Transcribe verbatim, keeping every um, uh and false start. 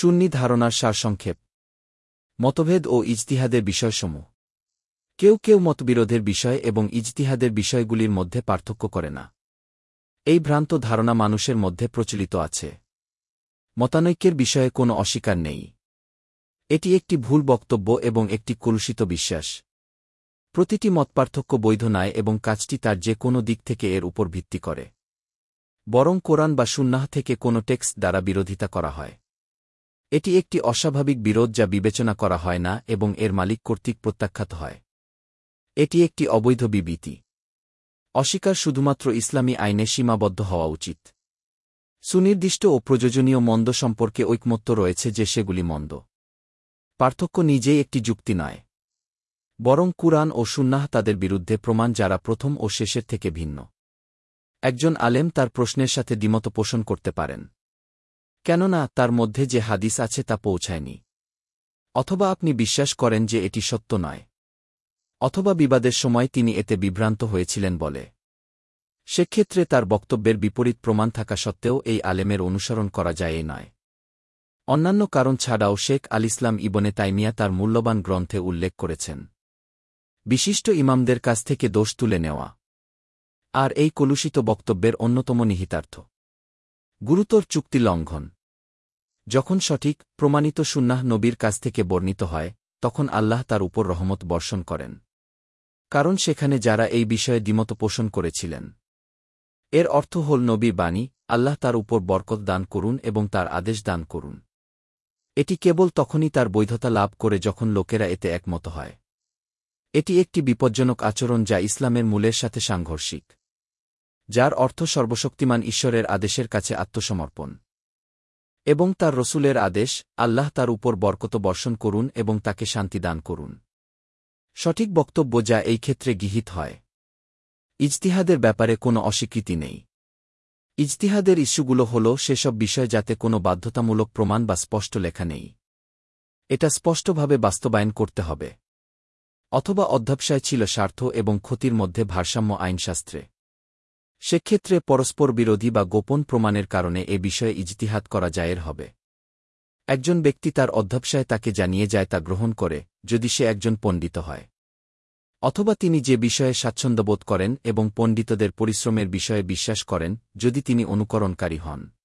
সুন্নি ধারণার সারসংক্ষেপ। মতভেদ ও ইজতিহাদের বিষয়সমূহ। কেউ কেউ মতবিরোধের বিষয় এবং ইজতিহাদের বিষয়গুলির মধ্যে পার্থক্য করে না। এই ভ্রান্ত ধারণা মানুষের মধ্যে প্রচলিত আছে। মতানৈক্যের বিষয়ে কোনো অস্বীকার নেই। এটি একটি ভুল বক্তব্য এবং একটি কলুষিত বিশ্বাস। প্রতিটি মতপার্থক্য বৈধ নয় এবং কাজটি তার যে কোনো দিক থেকে এর উপর ভিত্তি করে। বরং কোরআন বা সুন্নাহ থেকে কোনো টেক্সট দ্বারা বিরোধিতা করা হয়। এটি একটি অস্বাভাবিক বিরোধ যা বিবেচনা করা হয় না এবং এর মালিক কর্তৃক প্রত্যাখ্যাত হয়। এটি একটি অবৈধ বিবৃতি। অস্বীকার শুধুমাত্র ইসলামী আইনে সীমাবদ্ধ হওয়া উচিত। সুনির্দিষ্ট ও প্রয়োজনীয় মন্দ সম্পর্কে ঐকমত্য রয়েছে যে সেগুলি মন্দ। পার্থক্য নিজেই একটি যুক্তি নয়, বরং কুরআন ও সুন্নাহ তাদের বিরুদ্ধে প্রমাণ যারা প্রথম ও শেষের থেকে ভিন্ন। একজন আলেম তার প্রশ্নের সাথে দ্বিমত পোষণ করতে পারেন, কেননা তার মধ্যে যে হাদিস আছে তা পৌঁছায়নি। অথবা আপনি বিশ্বাস করেন যে এটি সত্য নয়, অথবা বিবাদের সময় তিনি এতে বিভ্রান্ত হয়েছিলেন বলে। সেক্ষেত্রে তার বক্তব্যের বিপরীত প্রমাণ থাকা সত্ত্বেও এই আলেমের অনুসরণ করা যায় এই নয়। অন্যান্য কারণ ছাড়াও শেখ আল ইসলাম ইবনে তাইমিয়া তার মূল্যবান গ্রন্থে উল্লেখ করেছেন বিশিষ্ট ইমামদের কাছ থেকে দোষ তুলে নেওয়া। আর এই কলুষিত বক্তব্যের অন্যতম নিহিতার্থ গুরুতর চুক্তি লঙ্ঘন। যখন সঠিক প্রমাণিত সুন্নাহ নবীর কাছ থেকে বর্ণিত হয়, তখন আল্লাহ তার উপর রহমত বর্ষণ করেন, কারণ সেখানে যারা এই বিষয়ে দ্বিমত পোষণ করেছিলেন। এর অর্থ হল নবীর বাণী, আল্লাহ তার উপর বরকত দান করুন এবং তার আদেশ দান করুন। এটি কেবল তখনই তার বৈধতা লাভ করে যখন লোকেরা এতে একমত হয়। এটি একটি বিপজ্জনক আচরণ যা ইসলামের মূলের সাথে সাংঘর্ষিক, যার অর্থ সর্বশক্তিমান ঈশ্বরের আদেশের কাছে আত্মসমর্পণ এবং তার রসূলের আদেশ, আল্লাহ তার উপর বরকত বর্ষণ করুন এবং তাকে শান্তি দান করুন। সঠিক বক্তব্য যা এই ক্ষেত্রে গৃহীত হয়। ইজতিহাদের ব্যাপারে কোনো অস্বীকৃতি নেই। ইজতিহাদের ইস্যুগুলো হল সেসব বিষয় যাতে কোনো বাধ্যতামূলক প্রমাণ বা স্পষ্ট লেখা নেই। এটা স্পষ্টভাবে বাস্তবায়ন করতে হবে। অথবা অধ্যবসায় ছিল স্বার্থ এবং ক্ষতির মধ্যে ভারসাম্য আইনশাস্ত্রে। সেক্ষেত্রে পরস্পর বিরোধী বা গোপন প্রমাণের কারণে এ বিষয়ে ইজতিহাদ করা জায়ের হবে। একজন ব্যক্তি তার অধ্যবসায় তাকে জানিয়ে যায় তা গ্রহণ করে, যদি সে একজন পণ্ডিত হয়। অথবা তিনি যে বিষয়ে স্বাচ্ছন্দ্যবোধ করেন এবং পণ্ডিতদের পরিশ্রমের বিষয়ে বিশ্বাস করেন, যদি তিনি অনুকরণকারী হন।